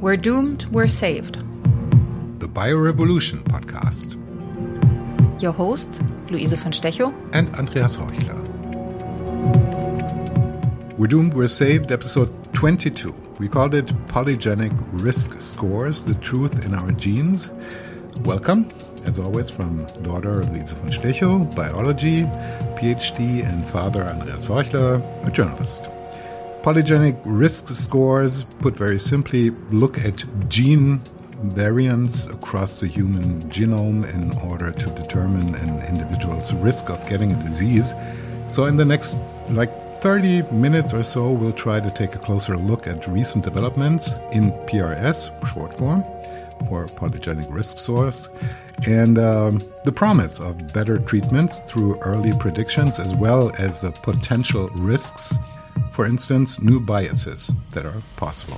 We're doomed, we're saved. The Biorevolution podcast. Your hosts, Luise von Stechow and Andreas Horchler. We're doomed, we're saved, episode 22. We called it Polygenic Risk Scores, the Truth in Our Genes. Welcome, as always, from daughter Luise von Stechow, biology, PhD, and father Andreas Horchler, a journalist. Polygenic risk scores, put very simply, look at gene variants across the human genome in order to determine an individual's risk of getting a disease. So in the next 30 minutes or so, we'll try to take a closer look at recent developments in PRS, short form, for polygenic risk scores, and the promise of better treatments through early predictions, as well as the potential risks. For instance, new biases that are possible.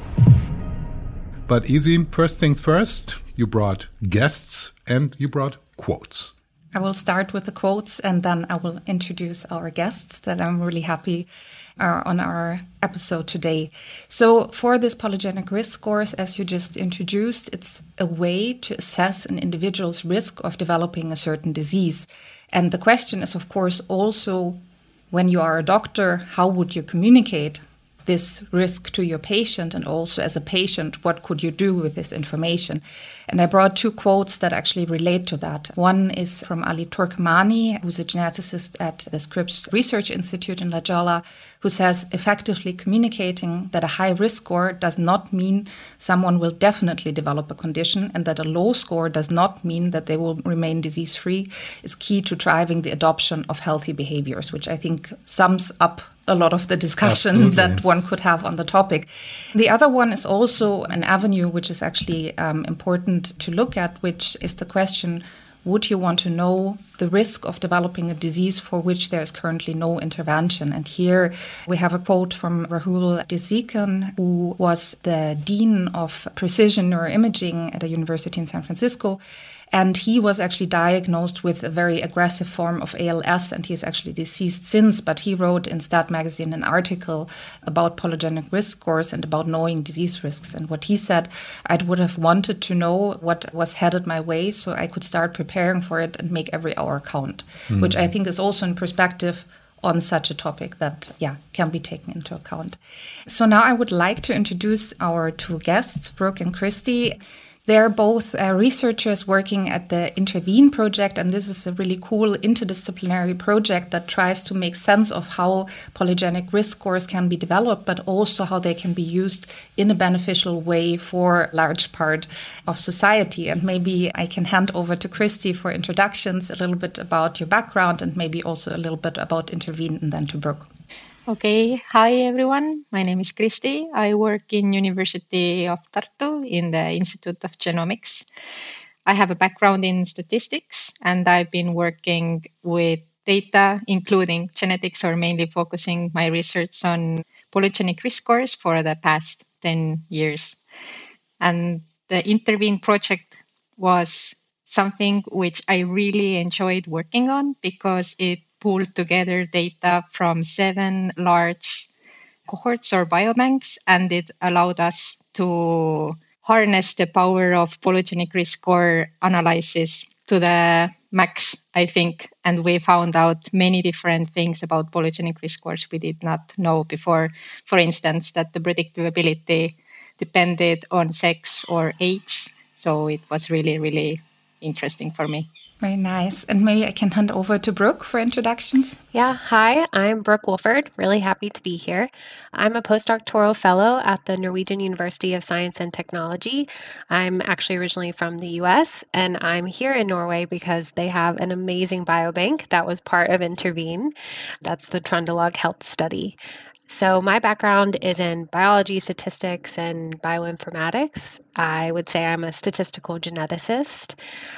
But easy, first things first, you brought guests and you brought quotes. I will start with the quotes and then I will introduce our guests that I'm really happy are on our episode today. So for this polygenic risk scores, as you just introduced, it's a way to assess an individual's risk of developing a certain disease. And the question is, of course, also, when you are a doctor, how would you communicate this risk to your patient? And also as a patient, what could you do with this information? And I brought two quotes that actually relate to that. One is from Ali Turkmani, who's a geneticist at the Scripps Research Institute in La Jolla, who says effectively communicating that a high risk score does not mean someone will definitely develop a condition, and that a low score does not mean that they will remain disease-free is key to driving the adoption of healthy behaviors, which I think sums up a lot of the discussion Absolutely. that one could have on the topic. The other one is also an avenue which is actually important to look at, which is the question, would you want to know the risk of developing a disease for which there is currently no intervention? And here we have a quote from Rahul Desikan, who was the Dean of Precision Neuroimaging at a university in San Francisco. And he was actually diagnosed with a very aggressive form of ALS, and he is actually deceased since. But he wrote in Stat Magazine an article about polygenic risk scores and about knowing disease risks. And what he said, I would have wanted to know what was headed my way so I could start preparing for it and make every hour count, which I think is also in perspective on such a topic that, can be taken into account. So now I would like to introduce our two guests, Brooke and Christy. They're both researchers working at the Intervene project, and this is a really cool interdisciplinary project that tries to make sense of how polygenic risk scores can be developed, but also how they can be used in a beneficial way for a large part of society. And maybe I can hand over to Christy for introductions, a little bit about your background, and maybe also a little bit about Intervene, and then to Brooke. Okay, hi everyone. My name is Christy. I work in University of Tartu in the Institute of Genomics. I have a background in statistics and I've been working with data, including genetics, or mainly focusing my research on polygenic risk scores for the past 10 years. And the Intervene project was something which I really enjoyed working on because it pulled together data from 7 large cohorts or biobanks, and it allowed us to harness the power of polygenic risk score analysis to the max, I think. And we found out many different things about polygenic risk scores we did not know before. For instance, that the predictability depended on sex or age. So it was really, really interesting for me. Very nice. And maybe I can hand over to Brooke for introductions. Yeah, hi, I'm Brooke Wolford. Really happy to be here. I'm a postdoctoral fellow at the Norwegian University of Science and Technology. I'm actually originally from the US, and I'm here in Norway because they have an amazing biobank that was part of Intervene. That's the Trøndelag Health Study. So my background is in biology, statistics, and bioinformatics. I would say I'm a statistical geneticist.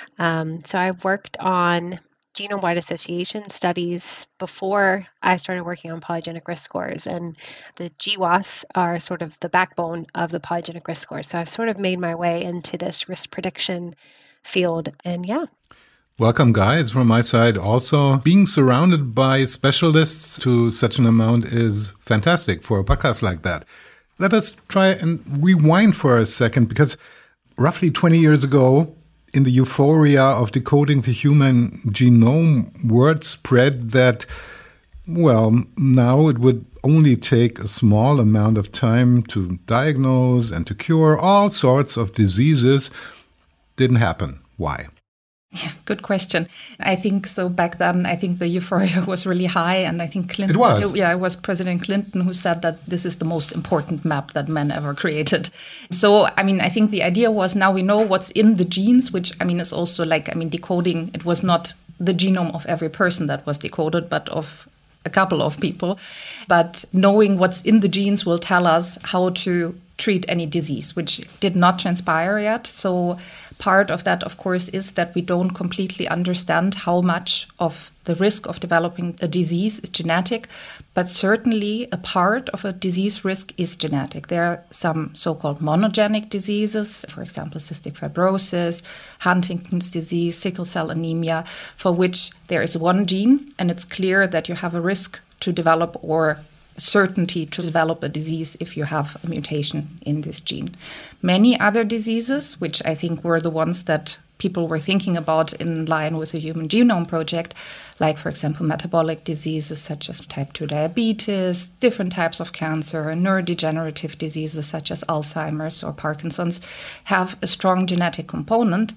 So I've worked on genome-wide association studies before I started working on polygenic risk scores. And the GWAS are sort of the backbone of the polygenic risk scores. So I've sort of made my way into this risk prediction field. And Welcome, guys, from my side also. Being surrounded by specialists to such an amount is fantastic for a podcast like that. Let us try and rewind for a second, because roughly 20 years ago, in the euphoria of decoding the human genome, word spread that, well, now it would only take a small amount of time to diagnose and to cure all sorts of diseases. Didn't happen. Why? Yeah, good question. I think so. Back then, I think the euphoria was really high, and I think Clinton. It was. Yeah, it was President Clinton who said that this is the most important map that man ever created. So, I mean, I think the idea was now we know what's in the genes, which I mean is also like decoding. It was not the genome of every person that was decoded, but of a couple of people. But knowing what's in the genes will tell us how to treat any disease, which did not transpire yet. So part of that, of course, is that we don't completely understand how much of the risk of developing a disease is genetic, but certainly a part of a disease risk is genetic. There are some so-called monogenic diseases, for example, cystic fibrosis, Huntington's disease, sickle cell anemia, for which there is one gene, and it's clear that you have a risk to develop or certainty to develop a disease if you have a mutation in this gene. Many other diseases, which I think were the ones that people were thinking about in line with the Human Genome Project, like, for example, metabolic diseases such as type 2 diabetes, different types of cancer, neurodegenerative diseases such as Alzheimer's or Parkinson's, have a strong genetic component,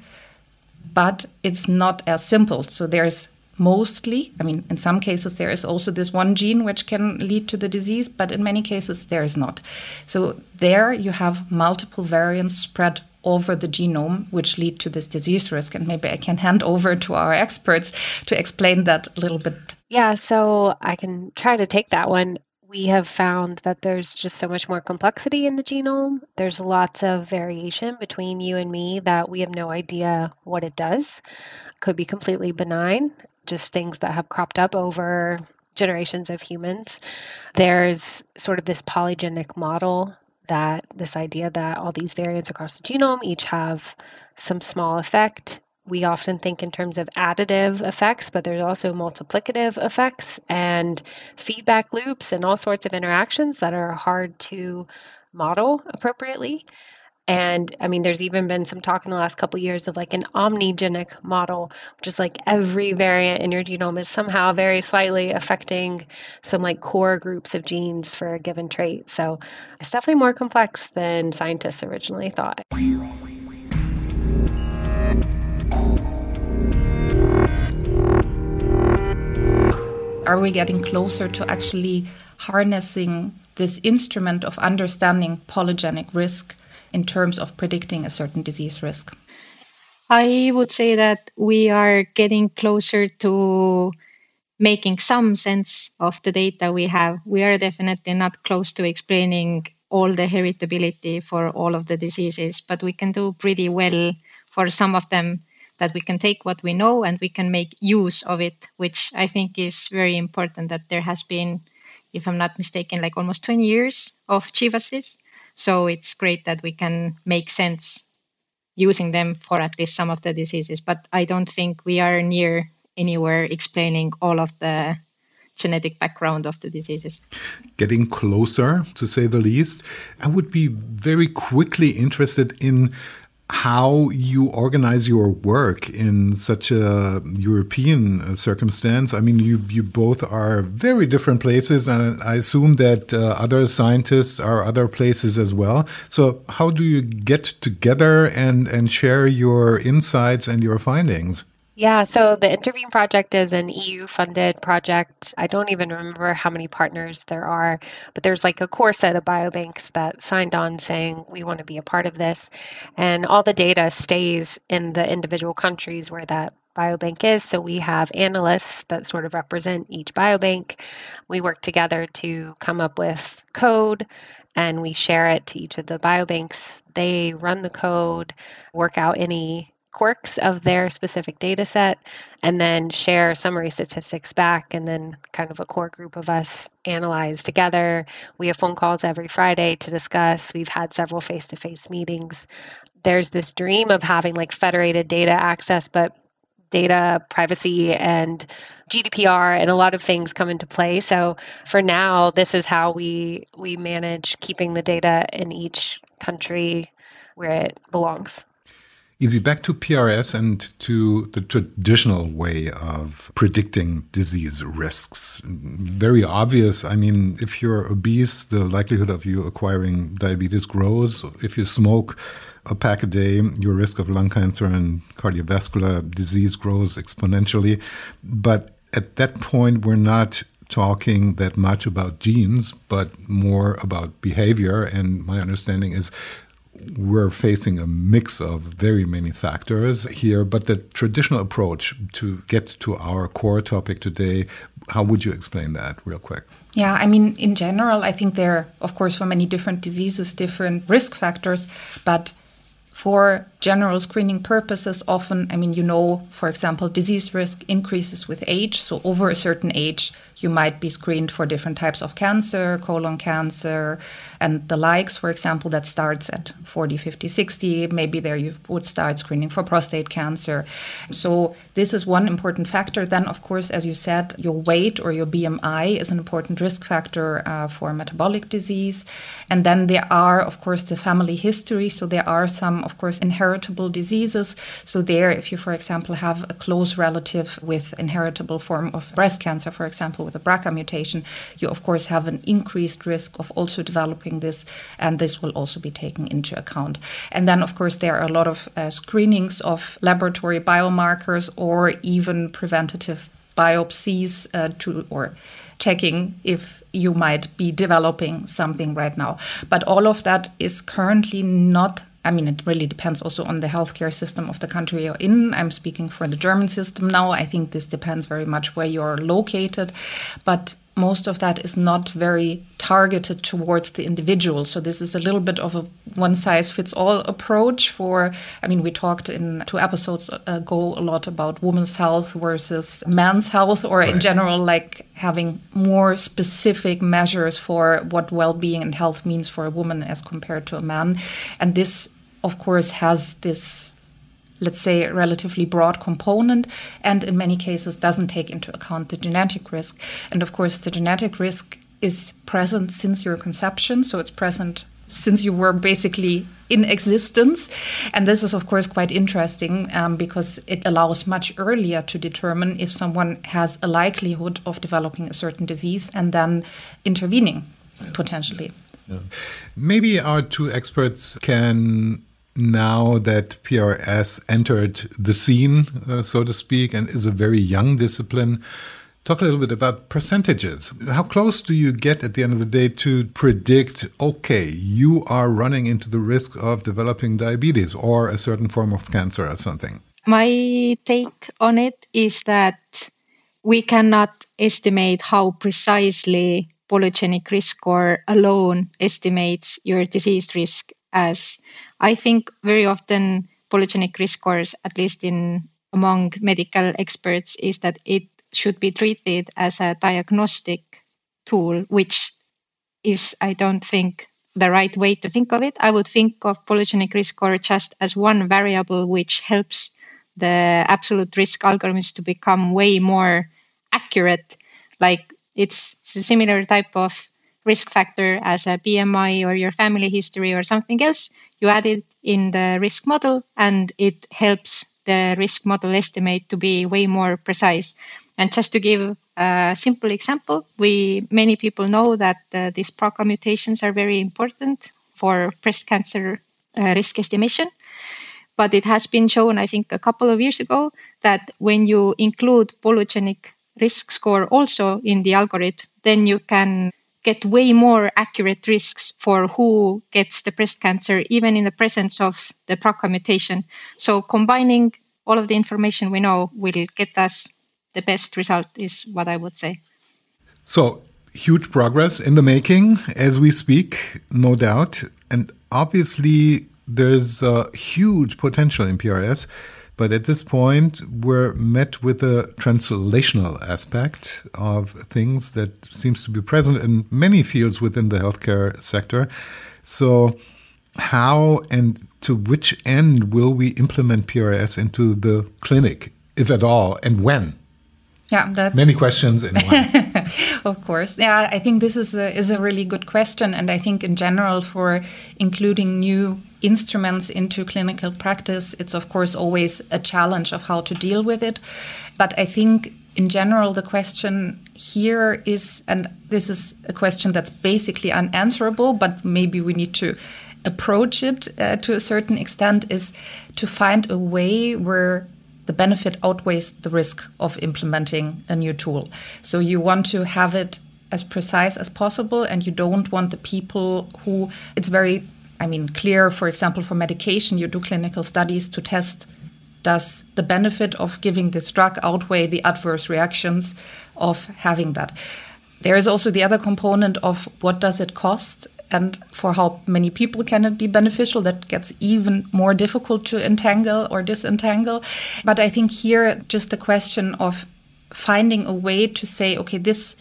but it's not as simple. So there's mostly, in some cases there is also this one gene which can lead to the disease, but in many cases there is not. So there you have multiple variants spread over the genome which lead to this disease risk. And maybe I can hand over to our experts to explain that a little bit. Yeah, so I can try to take that one. We have found that there's just so much more complexity in the genome. There's lots of variation between you and me that we have no idea what it does. Could be completely benign, just things that have cropped up over generations of humans. There's sort of this polygenic model, that this idea that all these variants across the genome each have some small effect. We often think in terms of additive effects, but there's also multiplicative effects and feedback loops and all sorts of interactions that are hard to model appropriately. And there's even been some talk in the last couple of years of like an omnigenic model, which is like every variant in your genome is somehow very slightly affecting some like core groups of genes for a given trait. So it's definitely more complex than scientists originally thought. Are we getting closer to actually harnessing this instrument of understanding polygenic risk in terms of predicting a certain disease risk? I would say that we are getting closer to making some sense of the data we have. We are definitely not close to explaining all the heritability for all of the diseases, but we can do pretty well for some of them, that we can take what we know and we can make use of it, which I think is very important. That there has been, if I'm not mistaken, like almost 20 years of GWASs. So it's great that we can make sense using them for at least some of the diseases. But I don't think we are near anywhere explaining all of the genetic background of the diseases. Getting closer, to say the least. I would be very quickly interested in how you organize your work in such a European circumstance. You both are very different places, and I assume that other scientists are other places as well. So how do you get together and share your insights and your findings? Yeah, so the Intervene project is an EU-funded project. I don't even remember how many partners there are, but there's like a core set of biobanks that signed on saying we want to be a part of this. And all the data stays in the individual countries where that biobank is. So we have analysts that sort of represent each biobank. We work together to come up with code, and we share it to each of the biobanks. They run the code, work out any quirks of their specific data set, and then share summary statistics back, and then kind of a core group of us analyze together. We have phone calls every Friday to discuss. We've had several face-to-face meetings. There's this dream of having like federated data access, but data privacy and GDPR and a lot of things come into play. So for now, this is how we manage keeping the data in each country where it belongs. Easy, back to PRS and to the traditional way of predicting disease risks. Very obvious. I mean, if you're obese, the likelihood of you acquiring diabetes grows. If you smoke a pack a day, your risk of lung cancer and cardiovascular disease grows exponentially. But at that point, we're not talking that much about genes, but more about behavior. And my understanding is we're facing a mix of very many factors here, but the traditional approach to get to our core topic today, how would you explain that real quick? Yeah, I mean, in general, I think there are, of course, for many different diseases, different risk factors, but for general screening purposes, often, I mean, for example, disease risk increases with age. So over a certain age, you might be screened for different types of cancer, colon cancer, and the likes. For example, that starts at 40, 50, 60. Maybe there you would start screening for prostate cancer. So this is one important factor. Then, of course, as you said, your weight or your BMI is an important risk factor for metabolic disease. And then there are, of course, the family history. So there are some, of course, inheritable diseases. So there, if you, for example, have a close relative with inheritable form of breast cancer, for example, with a BRCA mutation, you, of course, have an increased risk of also developing this, and this will also be taken into account. And then, of course, there are a lot of screenings of laboratory biomarkers or even preventative biopsies or checking if you might be developing something right now. But all of that is currently not, I mean, it really depends also on the healthcare system of the country you're in. I'm speaking for the German system now. I think this depends very much where you're located. But most of that is not very targeted towards the individual. So this is a little bit of a one-size-fits-all approach we talked in 2 episodes ago a lot about women's health versus men's health, or in general, like having more specific measures for what well-being and health means for a woman as compared to a man. And this, of course, has this, let's say, relatively broad component, and in many cases doesn't take into account the genetic risk. And of course, the genetic risk is present since your conception, so it's present since you were basically in existence. And this is, of course, quite interesting because it allows much earlier to determine if someone has a likelihood of developing a certain disease and then intervening, potentially. Yeah. Maybe our 2 experts can, now that PRS entered the scene, so to speak, and is a very young discipline, talk a little bit about percentages. How close do you get at the end of the day to predict, okay, you are running into the risk of developing diabetes or a certain form of cancer or something? My take on it is that we cannot estimate how precisely polygenic risk score alone estimates your disease risk, as I think very often polygenic risk scores, at least among medical experts, is that it should be treated as a diagnostic tool, which is, I don't think, the right way to think of it. I would think of polygenic risk score just as one variable which helps the absolute risk algorithms to become way more accurate. Like it's a similar type of risk factor as a BMI or your family history or something else. You add it in the risk model and it helps the risk model estimate to be way more precise. And just to give a simple example, many people know that these BRCA mutations are very important for breast cancer risk estimation. But it has been shown, I think, a couple of years ago that when you include polygenic risk score also in the algorithm, then you can get way more accurate risks for who gets the breast cancer, even in the presence of the BRCA mutation. So combining all of the information we know will get us the best result, is what I would say. So huge progress in the making as we speak, no doubt. And obviously there's a huge potential in PRS. But at this point, we're met with a translational aspect of things that seems to be present in many fields within the healthcare sector. So how and to which end will we implement PRS into the clinic if at all, and when? Yeah, that's many questions in one. Of course. Yeah, I think this is a really good question. And I think in general for including new instruments into clinical practice, it's of course always a challenge of how to deal with it. But I think in general, the question here is, and this is a question that's basically unanswerable, but maybe we need to approach it to a certain extent, is to find a way where the benefit outweighs the risk of implementing a new tool. So you want to have it as precise as possible, and you don't want the people who, it's very, clear, for example, for medication, you do clinical studies to test, does the benefit of giving this drug outweigh the adverse reactions of having that? There is also the other component of what does it cost, and for how many people can it be beneficial. That gets even more difficult to entangle or disentangle. But I think here just the question of finding a way to say, okay, this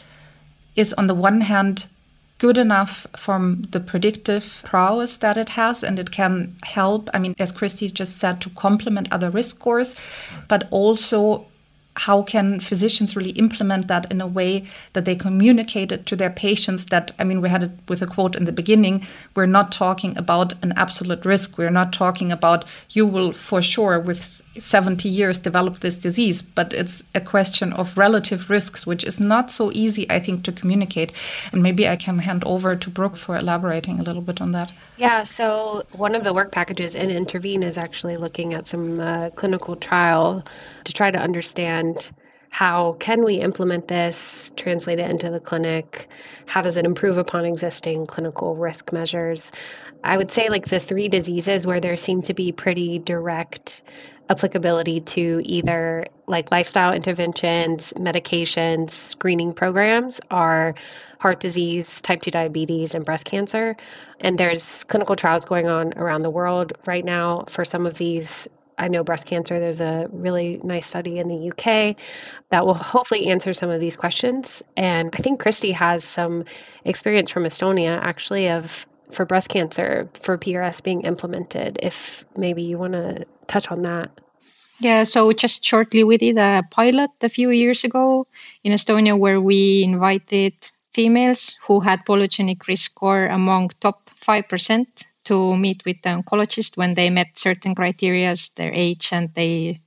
is on the one hand good enough from the predictive prowess that it has, and it can help, as Christy just said, to complement other risk scores, but also how can physicians really implement that in a way that they communicate it to their patients that, we had it with a quote in the beginning, we're not talking about an absolute risk. We're not talking about you will for sure with 70 years develop this disease, but it's a question of relative risks, which is not so easy, I think, to communicate. And maybe I can hand over to Brooke for elaborating a little bit on that. Yeah, so one of the work packages in Intervene is actually looking at some clinical trial to try to understand how can we implement this, translate it into the clinic, how does it improve upon existing clinical risk measures. I would say the three diseases where there seem to be pretty direct applicability to either lifestyle interventions, medications, screening programs are heart disease, type 2 diabetes, and breast cancer. And there's clinical trials going on around the world right now for some of these. I know breast cancer, there's a really nice study in the UK that will hopefully answer some of these questions. And I think Christy has some experience from Estonia actually for breast cancer, for PRS being implemented, if maybe you want to touch on that. Yeah, so just shortly, we did a pilot a few years ago in Estonia where we invited females who had polygenic risk score among top 5% to meet with the oncologist when they met certain criteria, their age, and they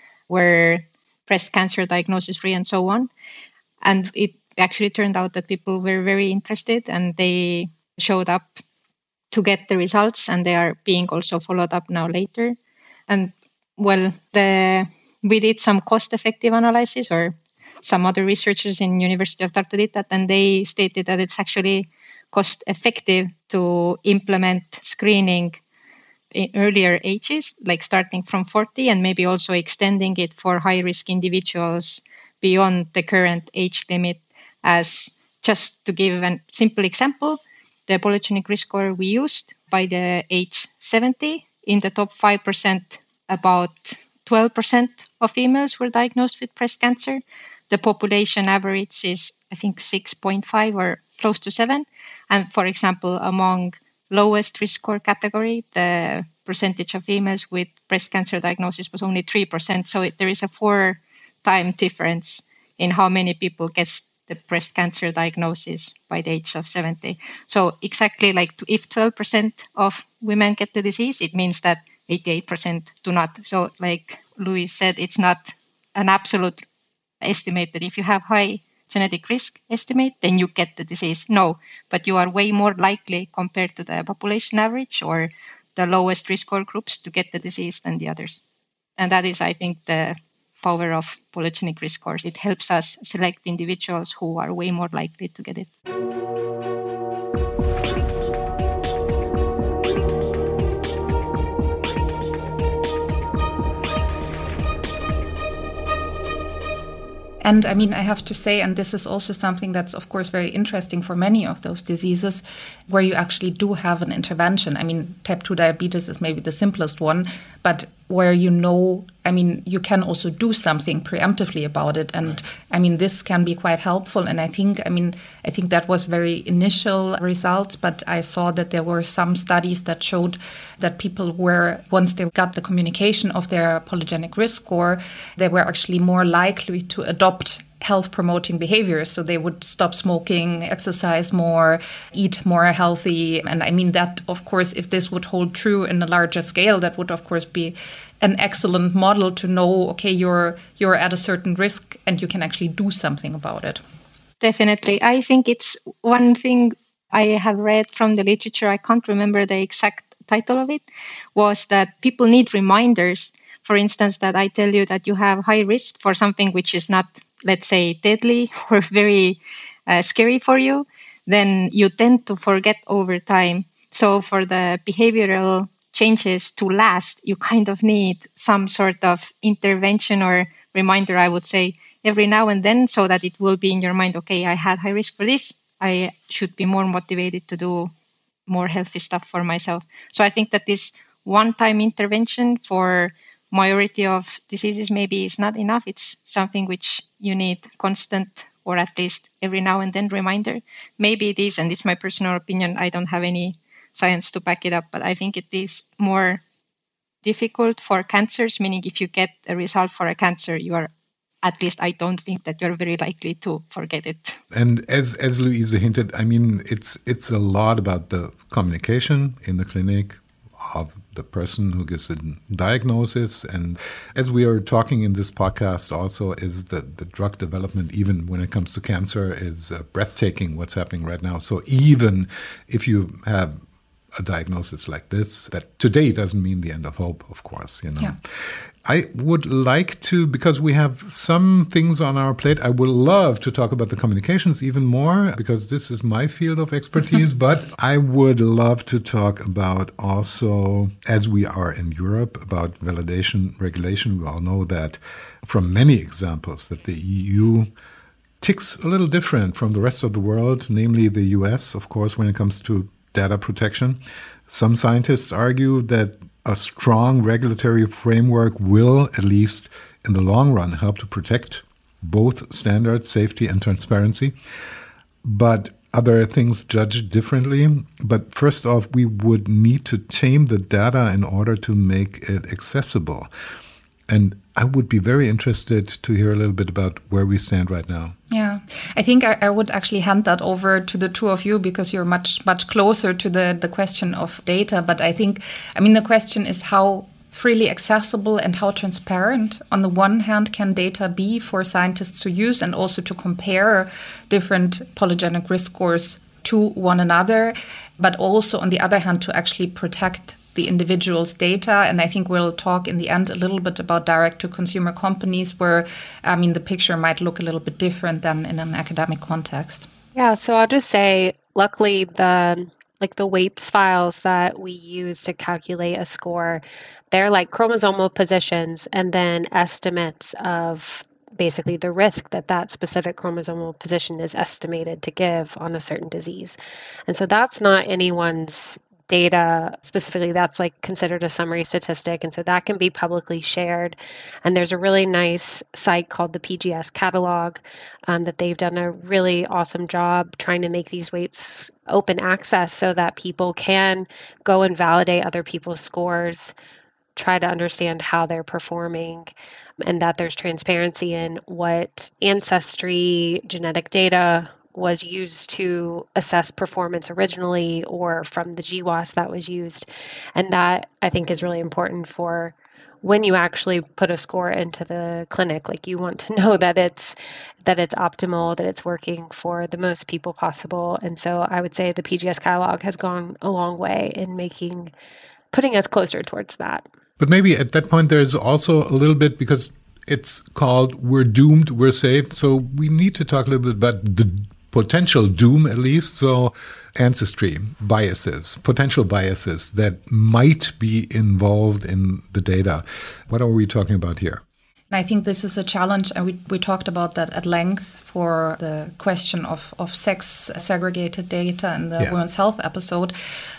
were breast cancer diagnosis free and so on. And it actually turned out that people were very interested and they showed up to get the results, and they are being also followed up now later. And we did some cost-effective analysis, or some other researchers in University of Tartu did that, and they stated that it's actually cost-effective to implement screening in earlier ages, starting from 40, and maybe also extending it for high-risk individuals beyond the current age limit. As just to give a simple example, the polygenic risk score we used by the age 70, in the top 5%, about 12% of females were diagnosed with breast cancer. The population average is, I think, 6.5 or close to 7. And for example, among lowest risk score category, the percentage of females with breast cancer diagnosis was only 3%. So there is a 4-time difference in how many people get the breast cancer diagnosis by the age of 70. So exactly if 12% of women get the disease, it means that 88% do not. So like Louis said, it's not an absolute estimate that if you have high genetic risk estimate, then you get the disease. No, but you are way more likely compared to the population average or the lowest risk score groups to get the disease than the others. And that is, I think, the power of polygenic risk scores. It helps us select individuals who are way more likely to get it. And I have to say, and this is also something that's, of course, very interesting for many of those diseases where you actually do have an intervention. Type 2 diabetes is maybe the simplest one, but where you can also do something preemptively about it. And this can be quite helpful. And I think that was very initial results, but I saw that there were some studies that showed that people were, once they got the communication of their polygenic risk score, they were actually more likely to adopt health-promoting behaviors. So they would stop smoking, exercise more, eat more healthy. And that, of course, if this would hold true in a larger scale, that would, of course, be an excellent model to know, okay, you're at a certain risk and you can actually do something about it. Definitely. I think it's one thing I have read from the literature, I can't remember the exact title of it, was that people need reminders. For instance, that I tell you that you have high risk for something which is not, let's say, deadly or very scary for you, then you tend to forget over time. So for the behavioral changes to last, you kind of need some sort of intervention or reminder, I would say, every now and then, so that it will be in your mind, okay, I had high risk for this. I should be more motivated to do more healthy stuff for myself. So I think that this one-time intervention for majority of diseases maybe is not enough. It's something which you need constant, or at least every now and then, reminder. Maybe it is, and it's my personal opinion, I don't have any science to back it up, but I think it is more difficult for cancers, meaning if you get a result for a cancer, you are, at least I don't think that you're very likely to forget it. And as Louise hinted, it's a lot about the communication in the clinic of the person who gives a diagnosis. And as we are talking in this podcast also, is that the drug development, even when it comes to cancer, is breathtaking what's happening right now. So even if you have a diagnosis like this, that today doesn't mean the end of hope, of course, Yeah. I would like to, because we have some things on our plate, I would love to talk about the communications even more, because this is my field of expertise, but I would love to talk about also, as we are in Europe, about validation regulation. We all know that from many examples that the EU ticks a little different from the rest of the world, namely the US, of course, when it comes to data protection. Some scientists argue that a strong regulatory framework will, at least in the long run, help to protect both standards, safety and transparency. But other things judge differently. But first off, we would need to tame the data in order to make it accessible. And I would be very interested to hear a little bit about where we stand right now. Yeah, I think I would actually hand that over to the two of you, because you're much closer to the question of data. But I think, the question is how freely accessible and how transparent, on the one hand, can data be for scientists to use and also to compare different polygenic risk scores to one another, but also, on the other hand, to actually protect the individual's data. And I think we'll talk in the end a little bit about direct-to-consumer companies where, the picture might look a little bit different than in an academic context. Yeah, so I'll just say, luckily, the weights files that we use to calculate a score, they're like chromosomal positions and then estimates of basically the risk that specific chromosomal position is estimated to give on a certain disease. And so that's not anyone's data specifically, that's like considered a summary statistic. And so that can be publicly shared. And there's a really nice site called the PGS Catalog that they've done a really awesome job trying to make these weights open access so that people can go and validate other people's scores, try to understand how they're performing, and that there's transparency in what ancestry genetic data was used to assess performance originally, or from the GWAS that was used. And that, I think, is really important for when you actually put a score into the clinic. Like, you want to know that it's optimal, that it's working for the most people possible. And so I would say the PGS Catalog has gone a long way in putting us closer towards that. But maybe at that point, there's also a little bit, because it's called We're Doomed, We're Saved. So we need to talk a little bit about the potential doom, at least. So ancestry biases, potential biases that might be involved in the data. What are we talking about here? I think this is a challenge, and we talked about that at length for the question of sex segregated data in the Women's Health episode.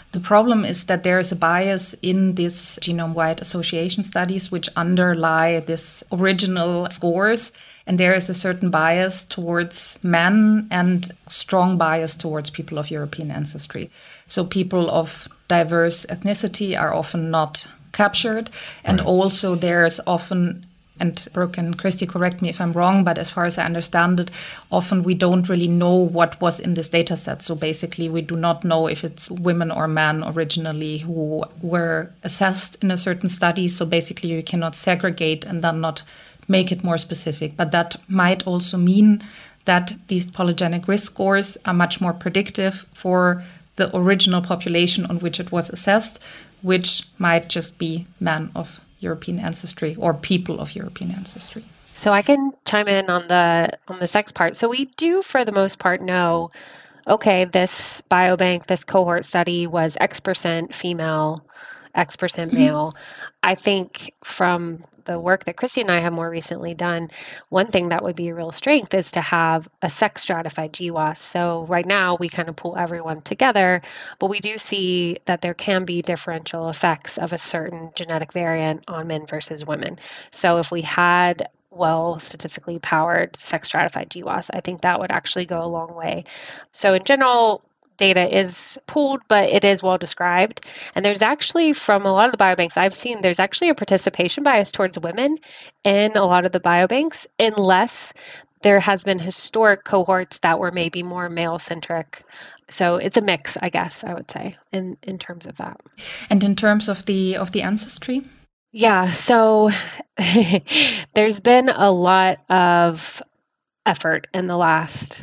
The problem is that there is a bias in these genome-wide association studies which underlie this original scores. And there is a certain bias towards men and strong bias towards people of European ancestry. So people of diverse ethnicity are often not captured. And also there's often, and Brooke and Christy, correct me if I'm wrong, but as far as I understand it, often we don't really know what was in this data set. So basically, we do not know if it's women or men originally who were assessed in a certain study. So basically, you cannot segregate and then not make it more specific. But that might also mean that these polygenic risk scores are much more predictive for the original population on which it was assessed, which might just be men of European ancestry or people of European ancestry. So I can chime in on the sex part. So we do, for the most part, know, okay, this biobank, this cohort study was X% female, X% male. I think from the work that Christy and I have more recently done, one thing that would be a real strength is to have a sex stratified GWAS. So right now we kind of pull everyone together, but we do see that there can be differential effects of a certain genetic variant on men versus women. So if we had statistically powered sex stratified GWAS, I think that would actually go a long way. So in general, data is pooled, but it is well described. And there's actually, from a lot of the biobanks I've seen, there's actually a participation bias towards women in a lot of the biobanks, unless there has been historic cohorts that were maybe more male-centric. So it's a mix, I guess, I would say, in terms of that. And in terms of the ancestry? Yeah, so there's been a lot of effort in the last,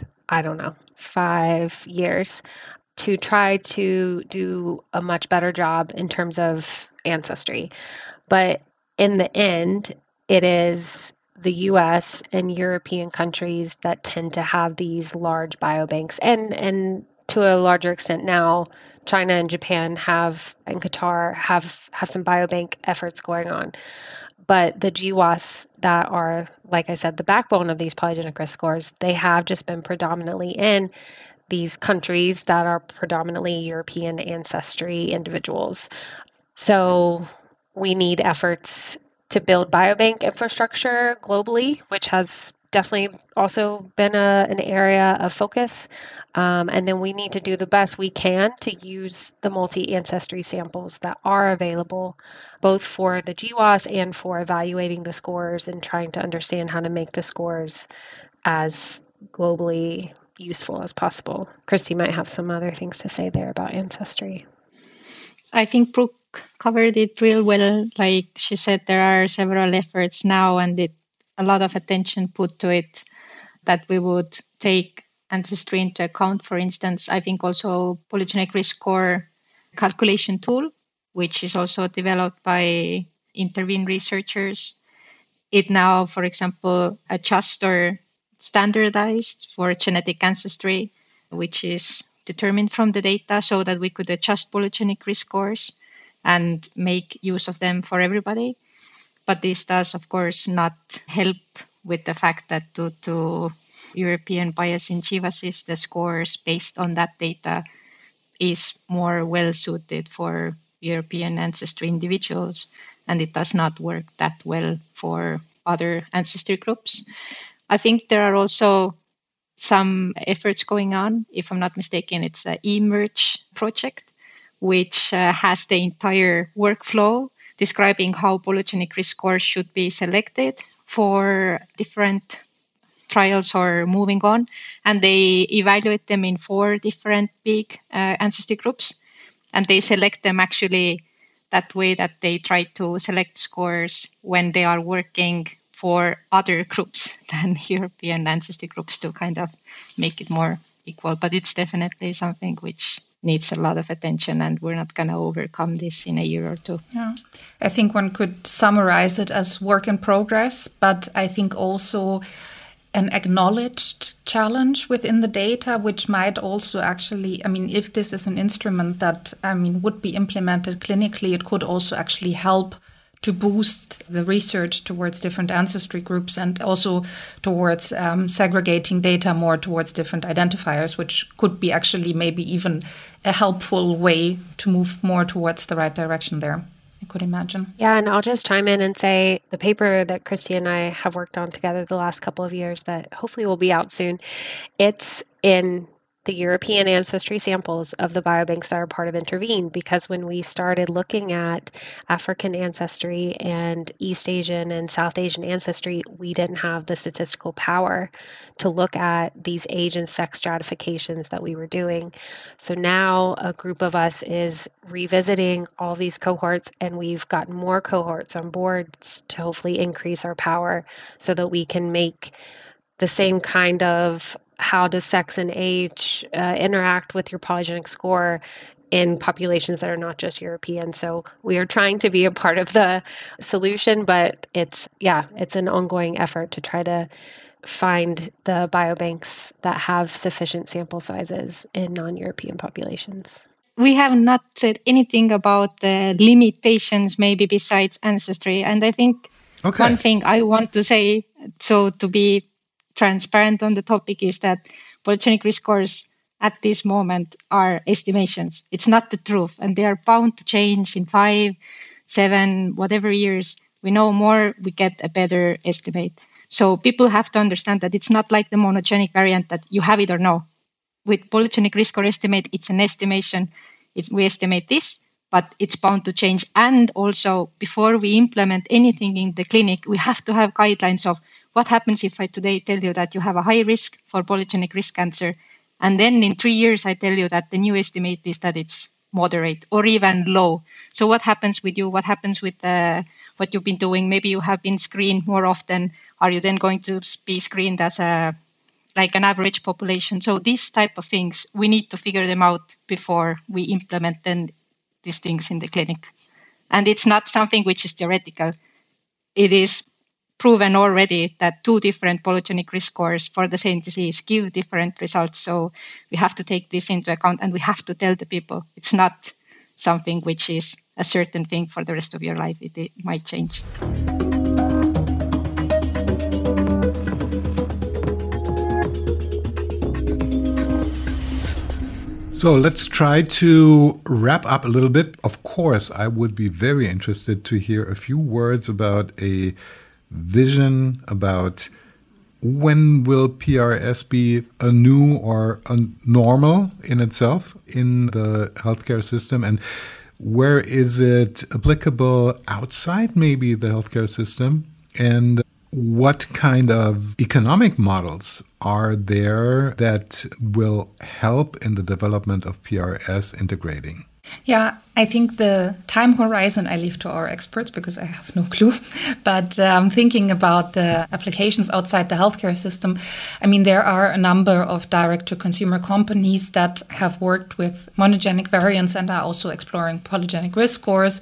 5 years to try to do a much better job in terms of ancestry. But in the end, it is the US and European countries that tend to have these large biobanks. And to a larger extent now, China and Japan and Qatar have some biobank efforts going on. But the GWAS that are, like I said, the backbone of these polygenic risk scores, they have just been predominantly in these countries that are predominantly European ancestry individuals. So we need efforts to build biobank infrastructure globally, which has definitely also been an area of focus. And then we need to do the best we can to use the multi-ancestry samples that are available, both for the GWAS and for evaluating the scores and trying to understand how to make the scores as globally useful as possible. Christy might have some other things to say there about ancestry. I think Brooke covered it real well. Like she said, there are several efforts now and a lot of attention put to it that we would take ancestry into account. For instance, I think also polygenic risk score calculation tool, which is also developed by Intervene researchers. It now, for example, adjusts or standardized for genetic ancestry, which is determined from the data so that we could adjust polygenic risk scores and make use of them for everybody. But this does, of course, not help with the fact that due to European bias in GWAS, the scores based on that data is more well-suited for European ancestry individuals, and it does not work that well for other ancestry groups. I think there are also some efforts going on. If I'm not mistaken, it's the eMERGE project, which has the entire workflow describing how polygenic risk scores should be selected for different trials or moving on. And they evaluate them in 4 different big ancestry groups. And they select them actually that way that they try to select scores when they are working for other groups than European ancestry groups to kind of make it more equal. But it's definitely something which needs a lot of attention, and we're not going to overcome this in a year or 2. Yeah, I think one could summarize it as work in progress, but I think also an acknowledged challenge within the data, which might also actually, if this is an instrument that, would be implemented clinically, it could also actually help to boost the research towards different ancestry groups and also towards segregating data more towards different identifiers, which could be actually maybe even a helpful way to move more towards the right direction there, I could imagine. Yeah, and I'll just chime in and say the paper that Christy and I have worked on together the last couple of years that hopefully will be out soon, it's in the European ancestry samples of the biobanks that are part of Intervene, because when we started looking at African ancestry and East Asian and South Asian ancestry, we didn't have the statistical power to look at these age and sex stratifications that we were doing. So now a group of us is revisiting all these cohorts, and we've gotten more cohorts on board to hopefully increase our power so that we can make the same kind of how does sex and age interact with your polygenic score in populations that are not just European. So we are trying to be a part of the solution, but it's an ongoing effort to try to find the biobanks that have sufficient sample sizes in non-European populations. We have not said anything about the limitations, maybe besides ancestry. And I think one thing I want to say, so to be transparent on the topic, is that polygenic risk scores at this moment are estimations. It's not the truth, and they are bound to change in 5, 7, whatever years. We know more, we get a better estimate. So people have to understand that it's not like the monogenic variant that you have it or no. With polygenic risk score estimate, it's an estimation. We estimate this, but it's bound to change. And also, before we implement anything in the clinic, we have to have guidelines of what happens if I today tell you that you have a high risk for polygenic risk cancer, and then in 3 years I tell you that the new estimate is that it's moderate or even low. So what happens with you? What happens with what you've been doing? Maybe you have been screened more often. Are you then going to be screened as like an average population? So these type of things, we need to figure them out before we implement these things in the clinic. And it's not something which is theoretical. It is proven already that 2 different polygenic risk scores for the same disease give different results. So we have to take this into account, and we have to tell the people it's not something which is a certain thing for the rest of your life. It might change. So let's try to wrap up a little bit. Of course, I would be very interested to hear a few words about a vision about when will PRS be a new or a normal in itself in the healthcare system, and where is it applicable outside maybe the healthcare system, and what kind of economic models are there that will help in the development of PRS integrating? Yeah, I think the time horizon I leave to our experts because I have no clue. But thinking about the applications outside the healthcare system, I mean, there are a number of direct-to-consumer companies that have worked with monogenic variants and are also exploring polygenic risk scores.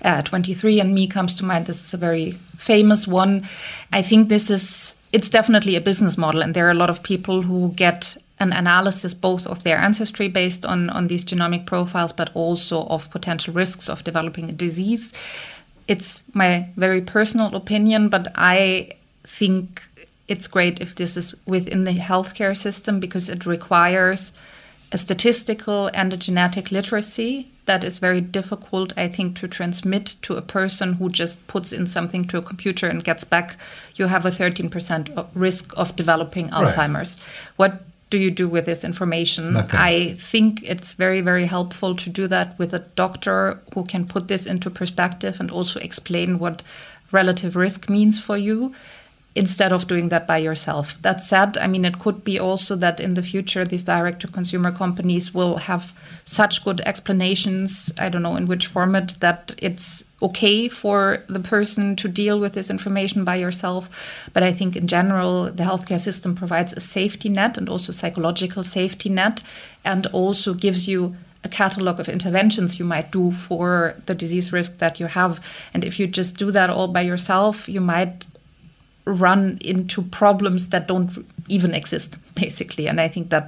23andMe comes to mind. This is a very famous one. I think it's definitely a business model, and there are a lot of people who get an analysis both of their ancestry based on these genomic profiles, but also of potential risks of developing a disease. It's my very personal opinion, but I think it's great if this is within the healthcare system because it requires a statistical and a genetic literacy that is very difficult, I think, to transmit to a person who just puts in something to a computer and gets back, you have a 13% risk of developing Alzheimer's. What do you do with this information? Nothing. I think it's very, very helpful to do that with a doctor who can put this into perspective and also explain what relative risk means for you, instead of doing that by yourself. That said, I mean, it could be also that in the future, these direct-to-consumer companies will have such good explanations, I don't know in which format, that it's okay for the person to deal with this information by yourself. But I think in general, the healthcare system provides a safety net and also psychological safety net, and also gives you a catalog of interventions you might do for the disease risk that you have. And if you just do that all by yourself, you might run into problems that don't even exist, basically. And I think that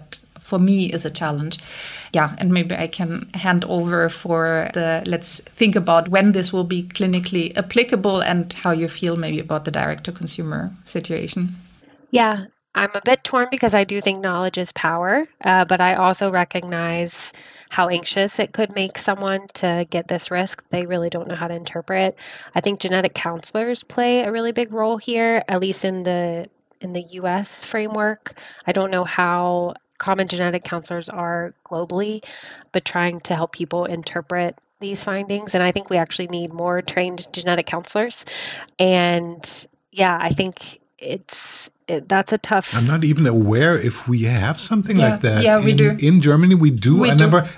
for me is a challenge. Yeah, and maybe I can hand over for let's think about when this will be clinically applicable and how you feel maybe about the direct-to-consumer situation. Yeah, I'm a bit torn because I do think knowledge is power, but I also recognize how anxious it could make someone to get this risk. They really don't know how to interpret. I think genetic counselors play a really big role here, at least in the US framework. I don't know how common genetic counselors are globally, but trying to help people interpret these findings. And I think we actually need more trained genetic counselors. And yeah, I think that's a tough. I'm not even aware if we have something like that. Yeah, we do. In Germany, we do. I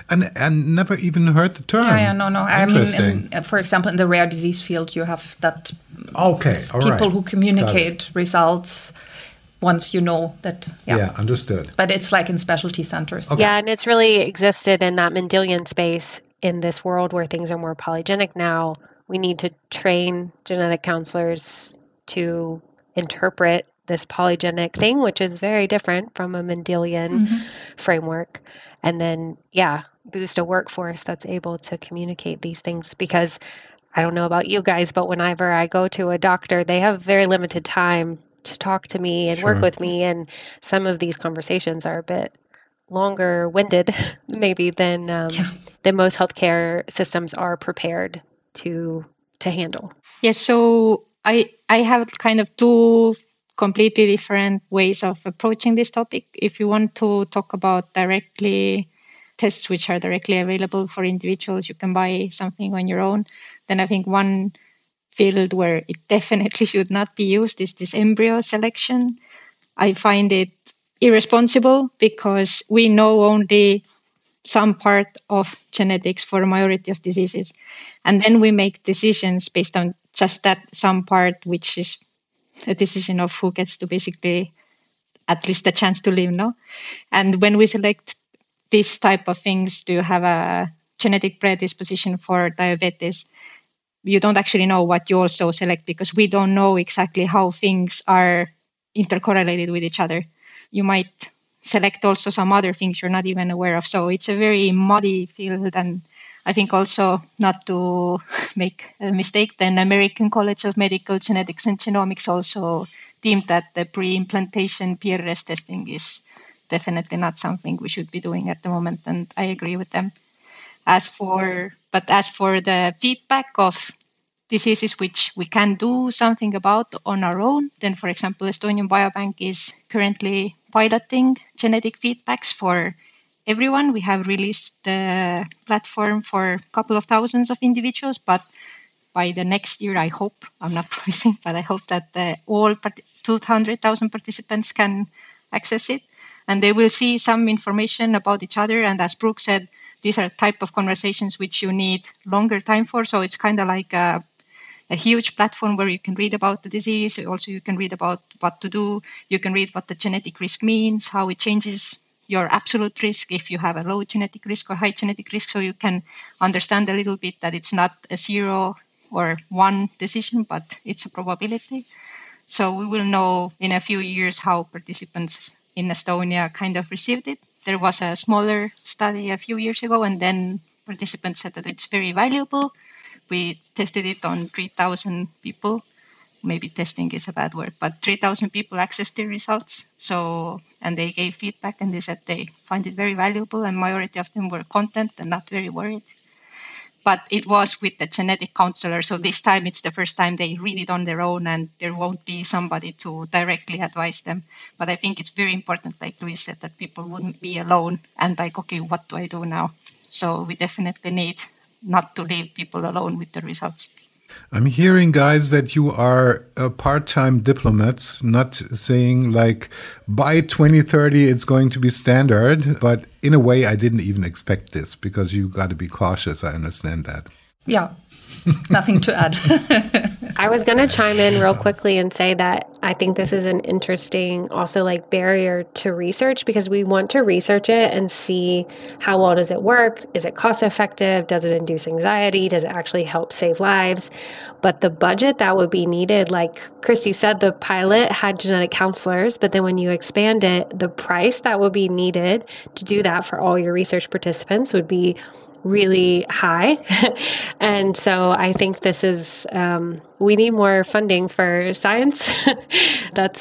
never even heard the term. Yeah, no. I mean, for example, in the rare disease field, you have that. Okay, all right. People who communicate results once you know that. Yeah, understood. But it's like in specialty centers. Okay. Yeah, and it's really existed in that Mendelian space in this world where things are more polygenic now. We need to train genetic counselors to interpret this polygenic thing, which is very different from a Mendelian framework. And then, boost a workforce that's able to communicate these things. Because I don't know about you guys, but whenever I go to a doctor, they have very limited time to talk to me and work with me. And some of these conversations are a bit longer winded, maybe than most healthcare systems are prepared to handle. Yeah, so I have kind of two completely different ways of approaching this topic. If you want to talk about directly tests which are directly available for individuals, you can buy something on your own. Then I think one field where it definitely should not be used is this embryo selection. I find it irresponsible because we know only some part of genetics for a majority of diseases. And then we make decisions based on just that some part, which is a decision of who gets to basically at least a chance to live, no? And when we select this type of things, do you have a genetic predisposition for diabetes? You don't actually know what you also select because we don't know exactly how things are intercorrelated with each other. You might select also some other things you're not even aware of. So it's a very muddy field. And I think also, not to make a mistake, the American College of Medical Genetics and Genomics also deemed that the pre-implantation PRS testing is definitely not something we should be doing at the moment. And I agree with them. As for the feedback of diseases which we can do something about on our own, then, for example, Estonian Biobank is currently piloting genetic feedbacks for everyone. We have released the platform for a couple of thousands of individuals, but by the next year, I hope, I'm not promising, but I hope that all 200,000 participants can access it. And they will see some information about each other. And as Brooke said, these are type of conversations which you need longer time for. So it's kind of like a huge platform where you can read about the disease. Also, you can read about what to do. You can read what the genetic risk means, how it changes your absolute risk if you have a low genetic risk or high genetic risk. So you can understand a little bit that it's not a 0 or 1 decision, but it's a probability. So we will know in a few years how participants in Estonia kind of received it. There was a smaller study a few years ago, and then participants said that it's very valuable. We tested it on 3,000 people. Maybe testing is a bad word, but 3,000 people accessed the results. So, and they gave feedback and they said they find it very valuable, and majority of them were content and not very worried. But it was with the genetic counselor. So this time it's the first time they read it on their own and there won't be somebody to directly advise them. But I think it's very important, like Louise said, that people wouldn't be alone and like, okay, what do I do now? So we definitely need not to leave people alone with the results. I'm hearing, guys, that you are part-time diplomats, not saying like by 2030 it's going to be standard. But in a way, I didn't even expect this because you got to be cautious. I understand that. Yeah, Nothing to add. I was going to chime in real quickly and say that I think this is an interesting also like barrier to research, because we want to research it and see how well does it work? Is it cost effective? Does it induce anxiety? Does it actually help save lives? But the budget that would be needed, like Christy said, the pilot had genetic counselors, but then when you expand it, the price that would be needed to do that for all your research participants would be really high. And so I think this is, we need more funding for science. That's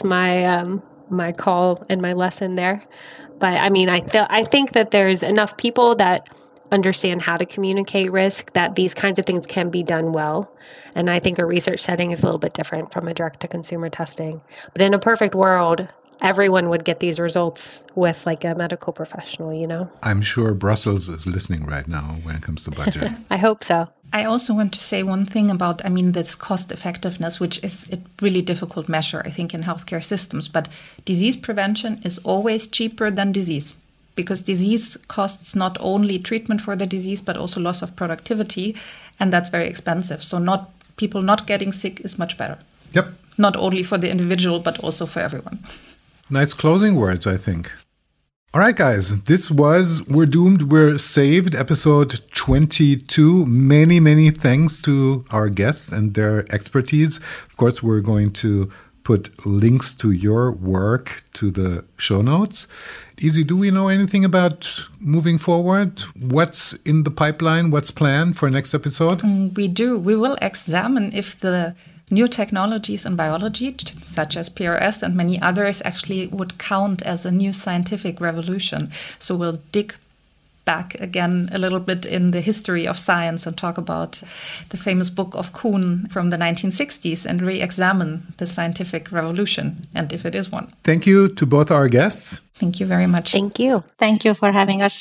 my call and my lesson there. But I mean, I think that there's enough people that understand how to communicate risk that these kinds of things can be done well. And I think a research setting is a little bit different from a direct-to-consumer testing. But in a perfect world, everyone would get these results with like a medical professional, you know? I'm sure Brussels is listening right now when it comes to budget. I hope so. I also want to say one thing about, this cost effectiveness, which is a really difficult measure, I think, in healthcare systems. But disease prevention is always cheaper than disease, because disease costs not only treatment for the disease, but also loss of productivity. And that's very expensive. So people not getting sick is much better. Yep. Not only for the individual, but also for everyone. Nice closing words, I think. All right, guys, this was We're Doomed, We're Saved, episode 22. Many, many thanks to our guests and their expertise. Of course, we're going to put links to your work to the show notes. Easy, do we know anything about moving forward? What's in the pipeline? What's planned for next episode? We do. We will examine if the new technologies in biology, such as PRS and many others, actually would count as a new scientific revolution. So we'll dig back again a little bit in the history of science and talk about the famous book of Kuhn from the 1960s and re-examine the scientific revolution, and if it is one. Thank you to both our guests. Thank you very much. Thank you. Thank you for having us.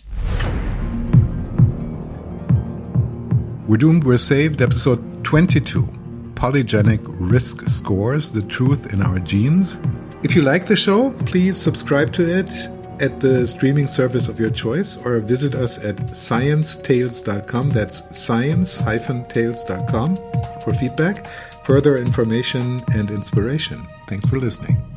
We're Doomed, We're Saved, episode 22. Polygenic Risk Scores, the truth in our genes. If you like the show, please subscribe to it at the streaming service of your choice, or visit us at sciencetales.com. That's science-tales.com for feedback, further information, and inspiration. Thanks for listening.